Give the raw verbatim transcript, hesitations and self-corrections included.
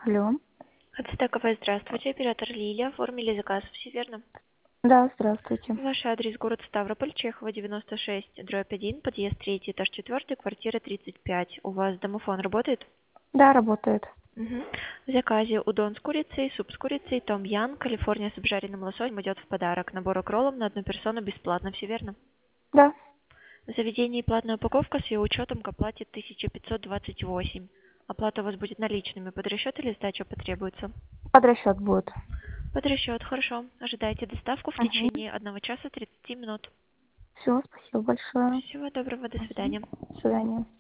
Алло. Ацтековая, здравствуйте. Оператор Лилия. Оформили заказ, все верно? Да, здравствуйте. Ваш адрес город Ставрополь, Чехова, девяносто шесть, дробь один, подъезд третий, этаж четвертый, квартира тридцать пять. У вас домофон работает? Да, работает. Угу. В заказе удон с курицей, суп с курицей, том ян, Калифорния с обжаренным лососем идет в подарок. Набор роллов на одну персону бесплатно, все верно? Да, В заведении платная упаковка с ее учетом к оплате тысяча пятьсот двадцать восемь. Оплата у вас будет наличными. Под расчет или сдача потребуется? под расчет будет. Под расчет, хорошо. Ожидайте доставку в Угу. течение одного часа тридцати минут. Все, спасибо большое. Всего доброго, до Угу. свидания. До свидания.